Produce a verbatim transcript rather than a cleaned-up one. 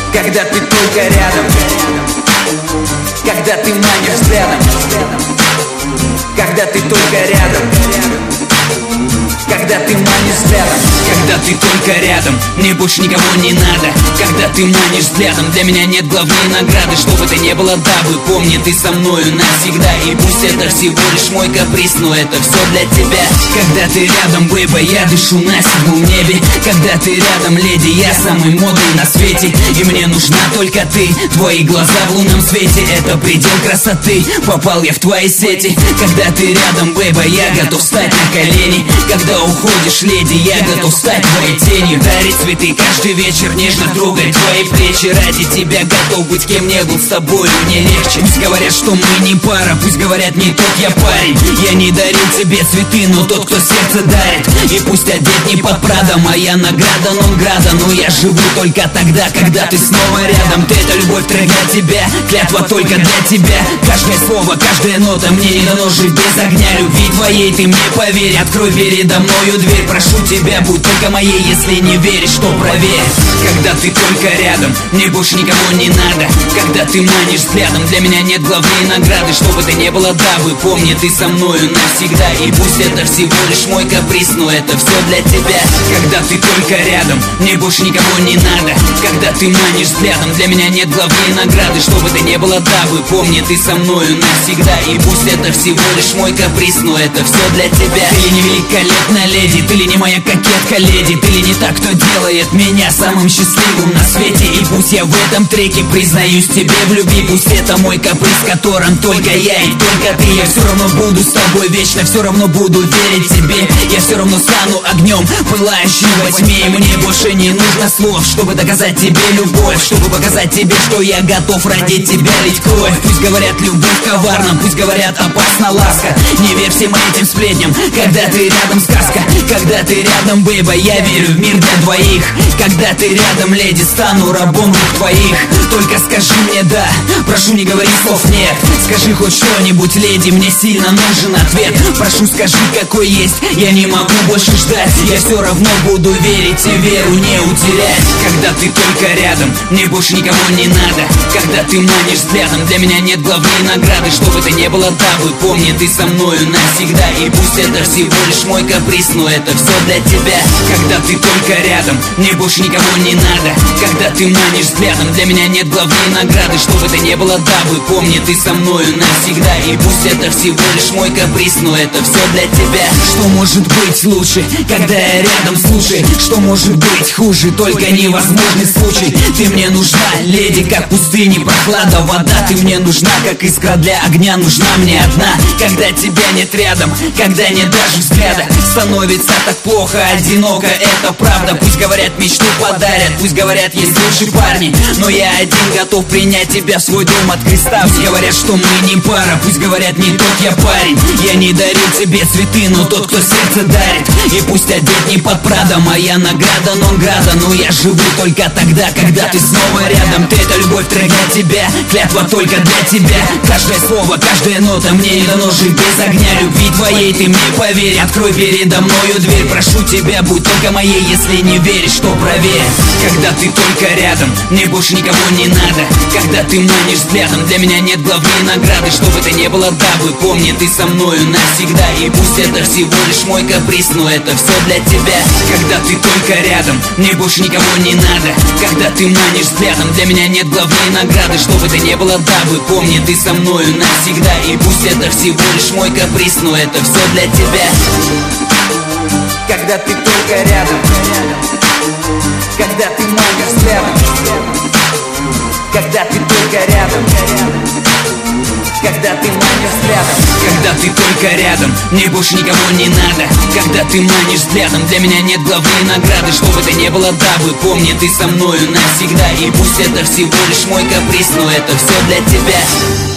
когда ты только рядом, когда ты манишь взглядом, когда ты только рядом, когда ты манишь взглядом, когда ты только рядом, мне больше никого не надо. Когда ты манишь взглядом, для меня нет главной награды. Что бы то ни было, дабы, помни, ты со мною навсегда. И пусть это всего лишь мой каприз, но это все для тебя. Когда ты рядом, бэйба, я дышу на седьмом небе. Когда ты рядом, леди, я самый модный на свете. И мне нужна только ты, твои глаза в лунном свете. Это предел красоты, попал я в твои сети. Когда ты рядом, бэйба, я готов встать на колени. Когда уходишь, леди, я готов стать твоей тенью. Дарить цветы каждый вечер, нежно трогать твои плечи. Ради тебя готов быть кем не был, с тобою мне легче. Пусть говорят, что мы не пара, пусть говорят, не тот я парень. Я не дарил тебе цветы, но тот, кто сердце дарит. И пусть одет не под Прадо, моя награда нон-града. Но я живу только тогда, когда ты снова рядом. Ты — это любовь, трек для тебя, клятва только для тебя. Каждое слово, каждая нота, мне не дано жить без огня любви твоей. Ты мне поверь, открой передо мною дверь. Прошу тебя, будь только моей, если не веришь, то проверь. Когда ты только рядом, мне больше никого не надо. Когда ты манишь взглядом, для меня нет главной награды. Что бы то ни было, дабы, помни, ты со мною навсегда. И пусть это всего лишь мой каприз, но это все для тебя. Когда ты только рядом, мне больше никого не надо. Когда ты манишь взглядом, для меня нет главной награды. Что бы то ни было, дабы, помни, ты со мною навсегда. И пусть это всего лишь мой каприз, но это все для тебя. Ты ли не великолепная леди, ты ли не моя кокетка, леди, ты ли не та, кто делает меня самым счастливым на свете. И пусть я в этом треке признаюсь тебе в любви. Пусть это мой каприз, в котором только я и только ты. Я все равно буду с тобой вечно, все равно буду верить тебе. Я все равно стану огнем, пылающим во тьме. И мне больше не нужно слов, чтобы доказать тебе любовь, чтобы показать тебе, что я готов ради тебя лить кровь. Пусть говорят, любовь коварна, пусть говорят, опасна ласка. Не верь всем этим сплетням, когда ты рядом, сказка. Когда ты рядом, бэйба, я верю в мир для двоих. Когда ты рядом, леди, стану рабом рук твоих. Только скажи мне да, прошу, не говори слов нет. Скажи хоть что-нибудь, леди, мне сильно нужен ответ. Прошу, скажи, какой есть, я не могу больше ждать. Я все равно буду верить и веру не утерять. Когда ты только рядом, мне больше никого не надо. Когда ты манишь взглядом, для меня нет главной награды. Что бы то ни было, дабы, помни, ты со мною навсегда. И пусть это всего лишь мой каприз, но это все для тебя. Когда ты только рядом, мне больше никого не надо. Когда ты манишь взглядом, для меня нет главной награды. Что бы то ни было, дабы, помни, ты со мною навсегда. И пусть это всего лишь мой каприз, но это все для тебя. Что может быть лучше, когда я рядом, слушай. Что может быть хуже, только невозможный случай. Ты мне нужна, леди, как пустыни прохлада, вода. Ты мне нужна, как искра для огня, нужна мне одна. Когда тебя нет рядом, когда нет даже взгляда, становится так плохо, одиноко, это правда. Пусть говорят, мечту подарят, пусть говорят, есть лучшие парни, но я один готов принять тебя в свой дом от креста. Пусть говорят, что мы не пара, пусть говорят, не тот я парень. Я не дарил тебе цветы, но тот, кто сердце дарит. И пусть одет не под Прадо, моя награда нон-града. Но я живу только тогда, когда ты снова рядом. Ты — это любовь, трек для тебя, клятва только для тебя. Каждое слово, каждая нота, мне не дано жить без огня любви твоей. Ты мне поверь, открой передо мною дверь. Прошу тебя, будь только моей, если не веришь, то проверь. Когда ты только рядом, мне больше никого не надо. Когда ты манишь взглядом, для меня нет главной награды. Что бы то ни было, дабы, помни, ты со мною навсегда. И пусть это всего лишь мой каприз, но это все для тебя. Когда ты только рядом, мне больше никого не надо. Когда ты манишь взглядом, для меня нет главной награды. Что бы то ни было, дабы, помни, ты со мною навсегда. И пусть это всего лишь мой каприз, но это все для тебя. Когда ты только рядом, когда ты манишь взглядом, когда ты только рядом, когда ты манишь взглядом, когда ты только рядом, мне больше никого не надо. Когда ты манишь взглядом, для меня нет главной награды. Что бы то ни было, дабы, помни, ты со мною навсегда. И пусть это всего лишь мой каприз, но это все для тебя.